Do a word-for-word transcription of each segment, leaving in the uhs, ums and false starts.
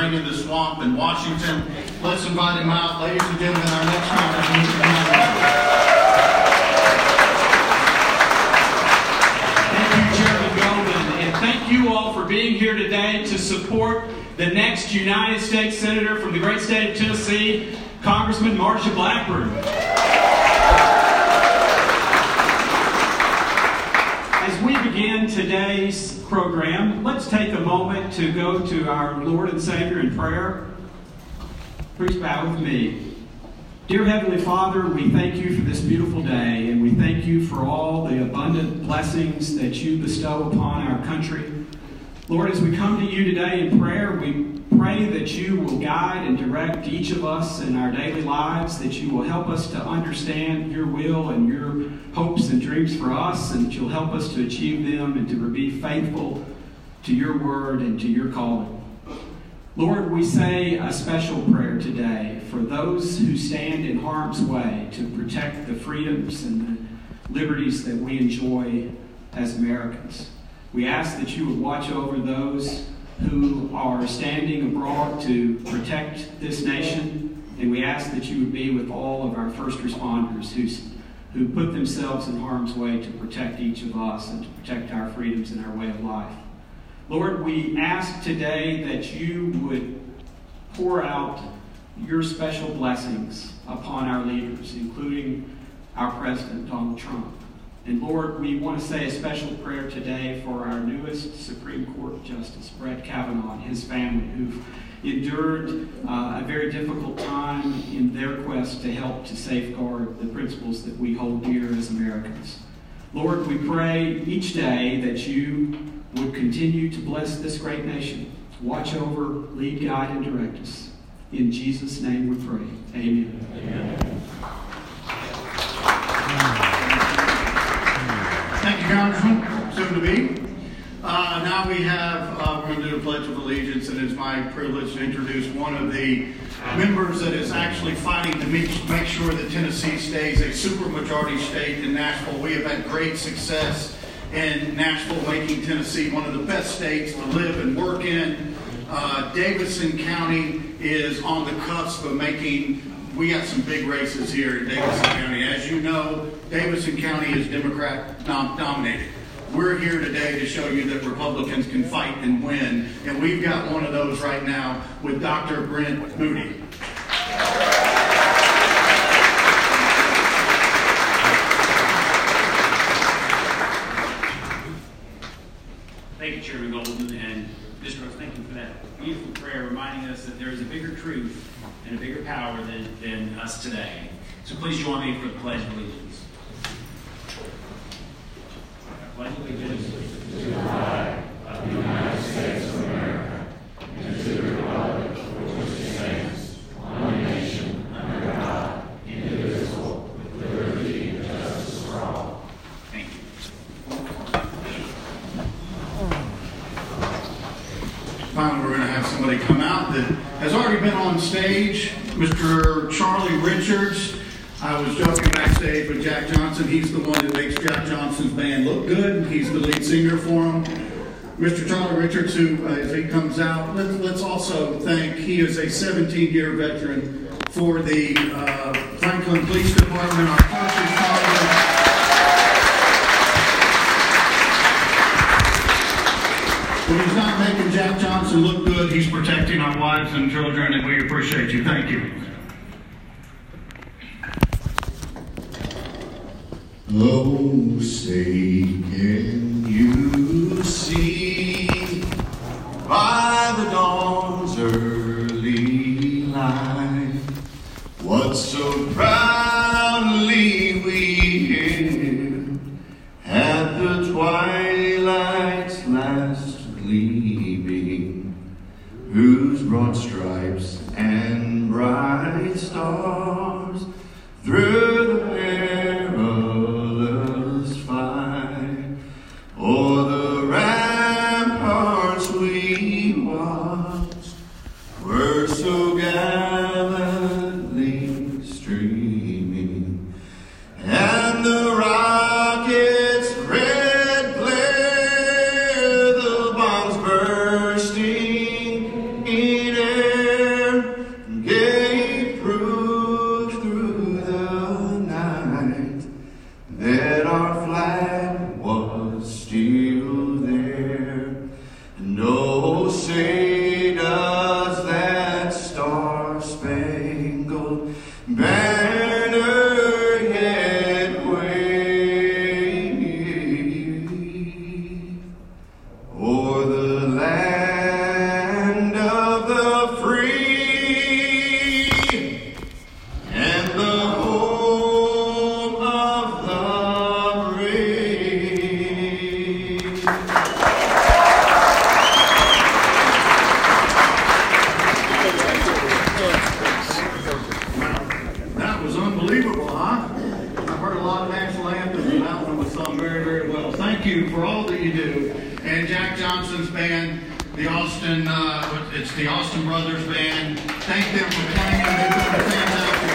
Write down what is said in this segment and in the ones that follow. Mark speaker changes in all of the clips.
Speaker 1: right in the swamp in Washington. Let's invite him out. Ladies and gentlemen, our next conference.
Speaker 2: Thank you all for being here today to support the next United States Senator from the great state of Tennessee, Congressman Marsha Blackburn. As we begin today's program, let's take a moment to go to our Lord and Savior in prayer. Please bow with me. Dear Heavenly Father, we thank you for this beautiful day, and we thank you for all the abundant blessings that you bestow upon our country. Lord, as we come to you today in prayer, we pray that you will guide and direct each of us in our daily lives, that you will help us to understand your will and your hopes and dreams for us, and that you'll help us to achieve them and to be faithful to your word and to your calling. Lord, we say a special prayer today for those who stand in harm's way to protect the freedoms and the liberties that we enjoy as Americans. We ask that you would watch over those who are standing abroad to protect this nation, and we ask that you would be with all of our first responders who, who put themselves in harm's way to protect each of us and to protect our freedoms and our way of life. Lord, we ask today that you would pour out your special blessings upon our leaders, including our President, Donald Trump. And Lord, we want to say a special prayer today for our newest Supreme Court Justice, Brett Kavanaugh, and his family, who've endured uh, a very difficult time in their quest to help to safeguard the principles that we hold dear as Americans. Lord, we pray each day that you would continue to bless this great nation. Watch over, lead, guide, and direct us. In Jesus' name we pray. Amen. Amen.
Speaker 1: Thank you, Congressman. Soon to be. Uh, now we have, uh, we're going to do the Pledge of Allegiance, and it's my privilege to introduce one of the members that is actually fighting to make, make sure that Tennessee stays a supermajority state in Nashville. We have had great success in Nashville, making Tennessee one of the best states to live and work in. Uh, Davidson County is on the cusp of making, we got some big races here in Davidson County. As you know, Davidson County is Democrat nom- dominated. We're here today to show you that Republicans can fight and win, and we've got one of those right now with Doctor Brent Moody.
Speaker 3: Thank you, Chairman Golden, and Mister Rose, thank you for that beautiful prayer reminding us that there is a bigger truth and a bigger power than, than us today. So please join me for the Pledge of Allegiance. I pledge allegiance to the flag of the United States of America and to the republic for which it stands, one nation, under God, indivisible, with liberty and justice for all. Thank you.
Speaker 1: Finally, we're going to have somebody come out that has already been on stage, Mister Charlie Richards. I was joking backstage with Jack Johnson. He's the one that makes Jack Johnson's band look good. He's the lead singer for him. Mister Charlie Richards, who, uh, as he comes out, let's, let's also thank, he is a seventeen-year veteran for the uh, Franklin Police Department, our first responders. When he's not making Jack Johnson look good, he's protecting our wives and children, and we appreciate you. Thank you.
Speaker 4: Oh, say, can you see by the dawn's early light what so proudly we hailed at the twilight's last gleaming, whose broad stripes and bright stars through the perilous fight o'er the ramparts we watched were so gallantly streaming, and the rockets' red glare, the bombs bursting in air, the free and the home of the brave.
Speaker 1: That was unbelievable, huh? I've heard a lot of national anthems, and that one was sung very, very well. Thank you for all that you do. And Jack Johnson's band, the Austin, uh, it's the Austin Brothers Band. Thank them for playing. They've done a fantastic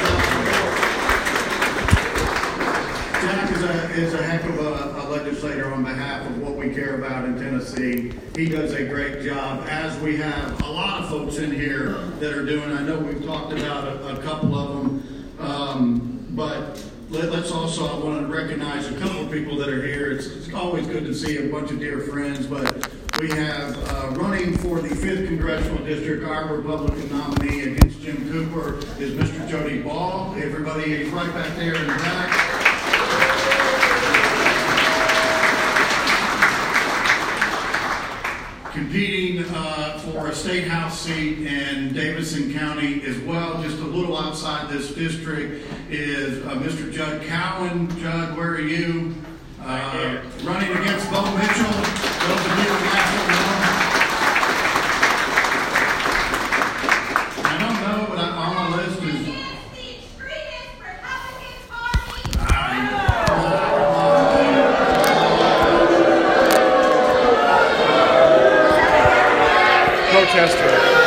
Speaker 1: job. Jack is a, is a heck of a, a legislator on behalf of what we care about in Tennessee. He does a great job, as we have a lot of folks in here that are doing. I know we've talked about a, a couple of them, um, but let, let's also, I want to recognize a couple of people that are here. It's, it's always good to see a bunch of dear friends, but we have uh, running for the fifth Congressional District, our Republican nominee against Jim Cooper is Mister Jody Ball. Everybody is right back there in the back. Competing uh, for a state house seat in Davidson County as well, just a little outside this district, is uh, Mister Judd Cowan. Judd, where are you? Uh, running against Bo Mitchell. Those of you who have I don't know, but I, on my list is.
Speaker 5: Protester.